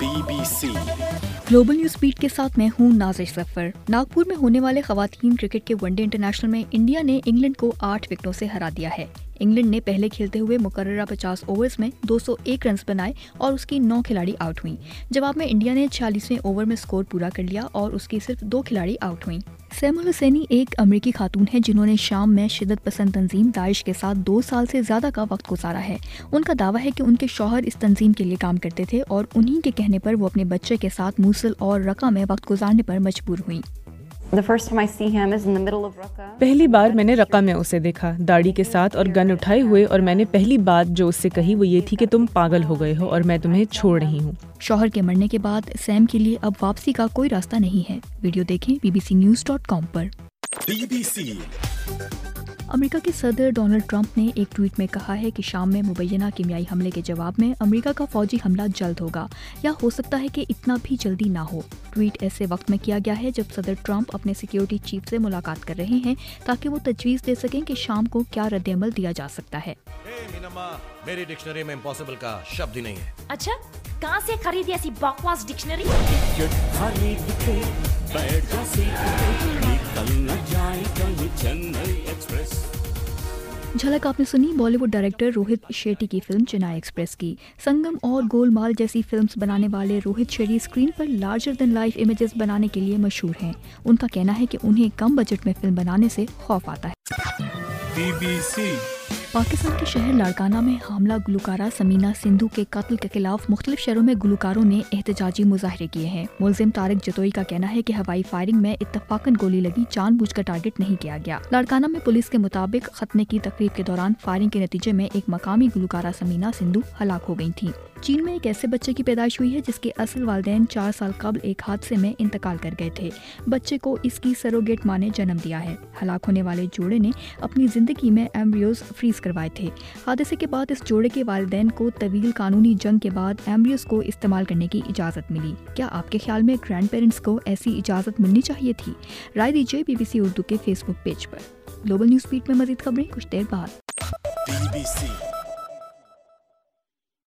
BBC global news beat के साथ मैं हूं नाज़िश ज़फ़र। नागपुर में होने वाले ख़वातीन क्रिकेट के वनडे इंटरनेशनल में इंडिया ने इंग्लैंड को 8 विकेटों से हरा दिया है। इंग्लैंड ने पहले खेलते हुए मुकर्ररा 50 ओवर्स में 201 रन बनाए और उसकी 9 खिलाड़ी आउट हुईं। जवाब में इंडिया ने 46वें ओवर में स्कोर पूरा कर लिया और उसकी सिर्फ 2 खिलाड़ी आउट हुईं। सैम अल हुसैनी एक अमेरिकी खातून है जिन्होंने शाम में शिद्दत पसंद तंजीम दाइश के साथ 2 साल से ज्यादा का वक्त गुजारा है। उनका दावा है कि उनके शौहर इस तंजीम के लिए काम करते थे और उन्हीं के कहने पर वो अपने बच्चे के साथ मूसल और रक़ा में वक्त गुजारने पर मजबूर हुई। पहली बार मैंने रक़ा में उसे देखा, दाढ़ी के साथ और गन उठाए हुए, और मैंने पहली बात जो उससे कही वो ये थी कि तुम पागल हो गए हो और मैं तुम्हें छोड़ रही हूँ। शौहर के मरने के बाद सैम के लिए अब वापसी का कोई रास्ता नहीं है। वीडियो देखें bbcnews.com पर। BBC अमेरिका के सदर डोनाल्ड ट्रंप ने एक ट्वीट में कहा है कि शाम में मुबैना कीमियाई हमले के जवाब में अमेरिका का फौजी हमला जल्द होगा, या हो सकता है कि इतना भी जल्दी ना हो। ट्वीट ऐसे वक्त में किया गया है जब सदर ट्रंप अपने सिक्योरिटी चीफ से मुलाकात कर रहे हैं ताकि वो तजवीज़ दे सकें कि शाम को क्या रद्द-ए-अमल दिया जा सकता है। मेरी डिक्शनरी में इम्पॉसिबल का शब्द ही नहीं है। अच्छा, कहाँ से खरीदी ऐसी बकवास डिक्शनरी? झलक आपने सुनी बॉलीवुड डायरेक्टर रोहित शेट्टी की फिल्म चेन्नई एक्सप्रेस की। संगम और गोलमाल जैसी फिल्म्स बनाने वाले रोहित शेट्टी स्क्रीन पर लार्जर देन लाइफ इमेजेस बनाने के लिए मशहूर हैं। उनका कहना है कि उन्हें कम बजट में फिल्म बनाने से खौफ आता है। BBC पाकिस्तान के शहर लाड़काना में हामला गुलकारा समीना सिंधु के कत्ल के खिलाफ मुख्तलिफ शहरों में गुलकारों ने एहतजाजी मुजाहरे किए हैं। मुलजिम तारिक जतोई का कहना है कि हवाई फायरिंग में इत्तफाकन गोली लगी, जानबूझकर टारगेट नहीं किया गया। लाड़काना में पुलिस के मुताबिक खतने की तकरीब के दौरान फायरिंग के नतीजे में एक मकामी गुलकारा समीना सिंधु हलाक हो गई थी। चीन में एक ऐसे बच्चे की पैदाइश हुई है जिसके असल वालिदैन 4 साल कबल एक हादसे में इंतकाल कर गए थे। बच्चे को इसकी सरोगेट माँ ने जन्म दिया है। हलाक होने वाले जोड़े ने अपनी जिंदगी में एम्ब्रियोज फ्रीज करवाए थे। हादसे के बाद इस जोड़े के वालिदैन को तवील कानूनी जंग के बाद एम्ब्रियोज को इस्तेमाल करने की इजाजत मिली। क्या आपके ख्याल में ग्रैंड पेरेंट्स को ऐसी इजाजत मिलनी चाहिए थी? राय दीजिए BBC उर्दू के फेसबुक पेज पर। ग्लोबल न्यूज बीट में मजीद खबरें कुछ देर बाद। BBC